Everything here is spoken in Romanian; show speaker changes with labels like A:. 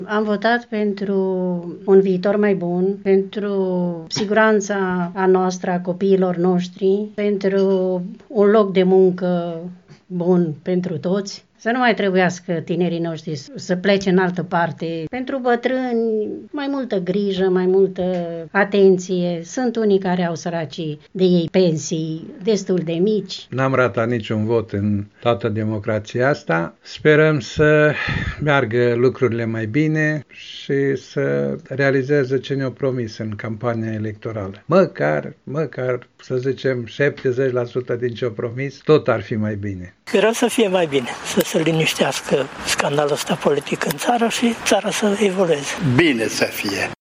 A: Am votat pentru un viitor mai bun, pentru siguranța a noastră, a copiilor noștri, pentru un loc de muncă bun pentru toți. Să nu mai trebuiască tinerii noștri să plece în altă parte. Pentru bătrâni, mai multă grijă, mai multă atenție. Sunt unii care au săracii de ei pensii destul de mici.
B: N-am ratat niciun vot în toată democrația asta. Sperăm să meargă lucrurile mai bine și să realizeze ce ne-au promis în campania electorală. Măcar, să zicem, 70% din ce au promis, tot ar fi mai bine.
C: Vreau să fie mai bine, să se liniștească scandalul ăsta politic în țară și țara să evolueze.
D: Bine să fie!